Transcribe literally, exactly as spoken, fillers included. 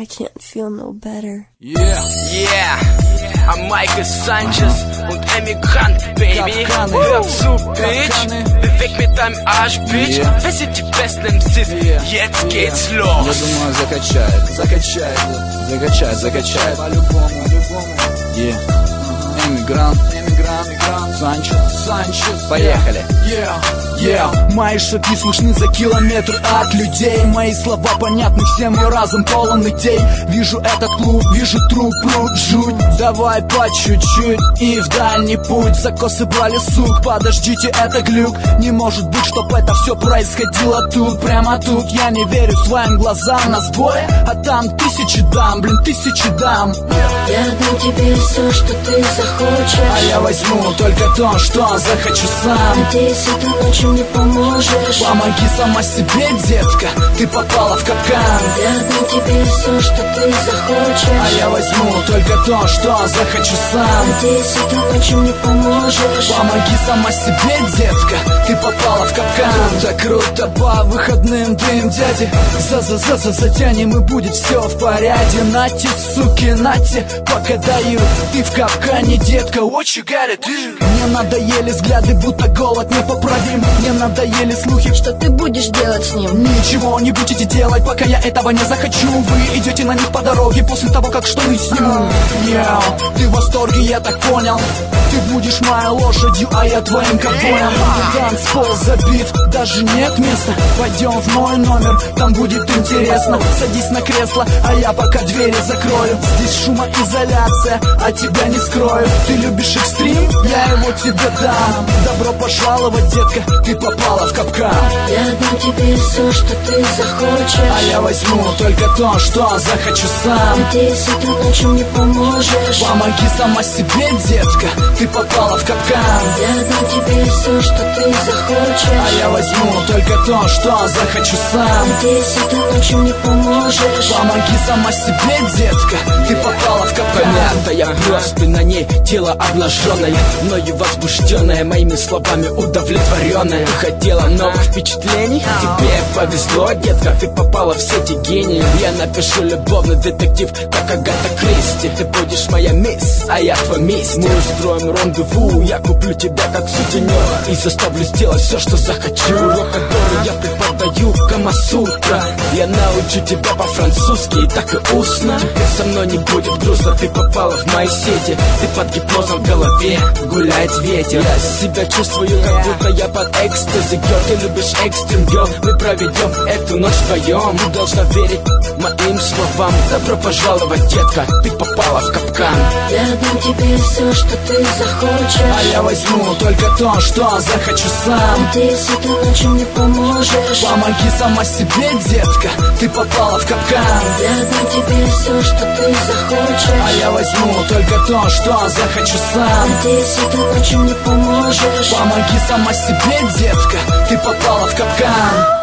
I can't feel no better. Yeah, yeah, I'm Michael Sanchez und Emigrant, Baby. Hör zu, Bitch, beweg mit deinem Arsch, Bitch. Yeah. Wer sind die besten M Cs? Yeah. Jetzt geht's yeah. los. Я думаю, закачает, закачает, закачает, закачает. По-любому, по-любому. Yeah. Эмигрант, эмигрант, эмигрант. Санчес, Санчес. Поехали. Yeah. Yeah. Мои шаги слышны за километр от людей. Мои слова понятны всем, мой разум полон идей. Вижу этот клуб, вижу труп, пруд, жуть. Давай по чуть-чуть и в дальний путь. Закосы брали сук, подождите, это глюк. Не может быть, чтоб это все происходило тут. Прямо тут, я не верю своим глазам. На сборе, а там тысячи дам, блин, тысячи дам. Я дам тебе все, что ты захочешь, а я возьму только то, что захочу сам. Надеюсь, этой ночью мне поможешь. Помоги сама себе, детка, ты попала в капкан. Я дам тебе все, что ты захочешь, а я возьму только то, что захочу сам. Надеюсь, этой ночью мне поможешь. Помоги сама себе, детка, ты попала в капкан. Круто, круто, по выходным дым, дяди. За-за-за-за затянем и будет все в порядке. Нате, суки, нате, пока даю. Ты в капкане, детка, what you gotta do? Мне надоели взгляды, будто голод непоправим. Мне надоели слухи, что ты будешь делать с ним. Ничего не будете делать, пока я этого не захочу. Вы идете на них по дороге после того, как штаны сниму. Яу, ты в восторге, я так понял. Ты будешь моей лошадью, а я твоим ковбоем. Танцпол забит, даже нет места. Пойдем в мой номер, там будет интересно. Садись на кресло, а я пока двери закрою. Здесь шумоизоляция, а тебя не скрою. Ты любишь экстрим? Я его тебе дам. Добро пожаловать, детка, ты попала в капкан. Я дам тебе все, что ты захочешь, а я возьму только то, что захочу сам. Надеюсь, этой ночью мне поможешь. Помоги сама себе, детка, ты попала в капкан. Я дам тебе все, что ты захочешь, а я возьму только то, что захочу сам. Надеюсь, этой ночью мне поможешь. Помоги сама себе, детка, ты попала в капкан. Помятая просто на ней тело обнаженное, мною возбужденное, моими словами удовлетворенное. Ты хотела новых впечатлений? Тебе повезло, детка, ты попала в сети гений. Я напишу любовный детектив, как Агата Кристи. Ты будешь моя мисс, а я твой мистер. Мы устроим рандеву, я куплю тебя как сутенер и заставлю сделать все, что захочу. Урок, который я преподаю, Камасутра. Я научу тебя по-французски, и так и устно. Теперь со мной не будет грустно, ты попала в мои сети. Ты под гипнозом в голове, гуляет ветер. Я себя чувствую, как будто я под экстази. Гёрл, ты любишь экстрим, гёрл. Мы проведем эту ночь вдвоем. Ты должна верить моим словам. Добро пожаловать, детка, ты попала в капкан. Я дам тебе все, что ты захочешь, а я возьму только то, что захочу сам. Надеюсь, этой ночью мне поможешь. Помоги сама себе, детка, ты попала в капкан. Я дам тебе все, что ты захочешь, а я возьму только то, что захочу сам. Надеюсь, этой ночью мне поможешь. Помоги сама себе, детка, ты попала в капкан.